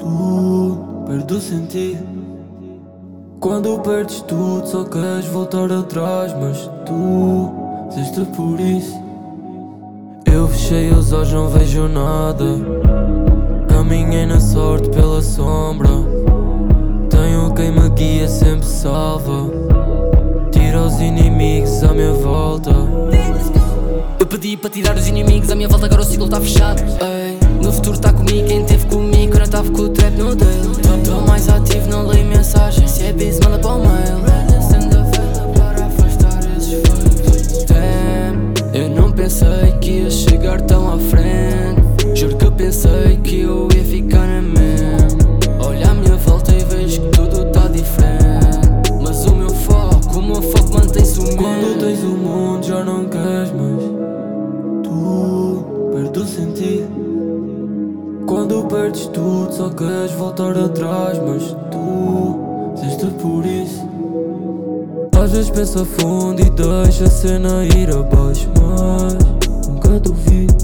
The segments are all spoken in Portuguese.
Tu perde o sentido. Quando perdes tudo só queres voltar atrás, mas tu dizeste por isso. Eu fechei os olhos, não vejo nada. Caminhei na sorte pela sombra. Tenho quem me guia, sempre salva. Tira os inimigos à minha volta. Eu pedi para tirar os inimigos à minha volta, agora o ciclo tá fechado. Ei, no futuro tá comigo, quem teve comigo quando eu tava com o trap no dele. Tô mais ativo, não leio mensagem. Se é busy, manda para o mail. Acendo a vela para afastar esses fakes. Damn, eu não pensei que ia chegar tão à frente. Juro que eu pensei que eu ia ficar na mesma. Olho à minha volta e vejo que tudo tá diferente. Mas o meu foco mantém-se o mesmo. Quando tens o mundo já não queres mais. Tu perde o sentido. Quando perdes tudo só queres voltar atrás, mas tu dizeste por isso. Às vezes pensa fundo e deixa a cena ir abaixo, mas nunca duvido.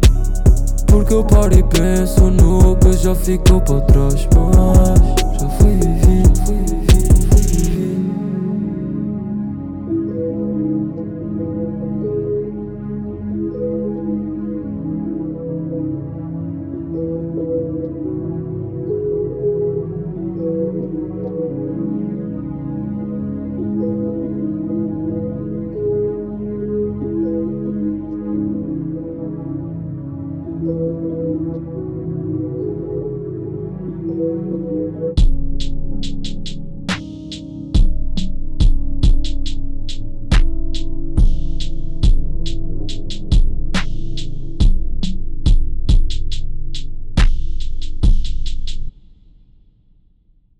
Porque eu paro e penso no que já ficou para trás, mas já foi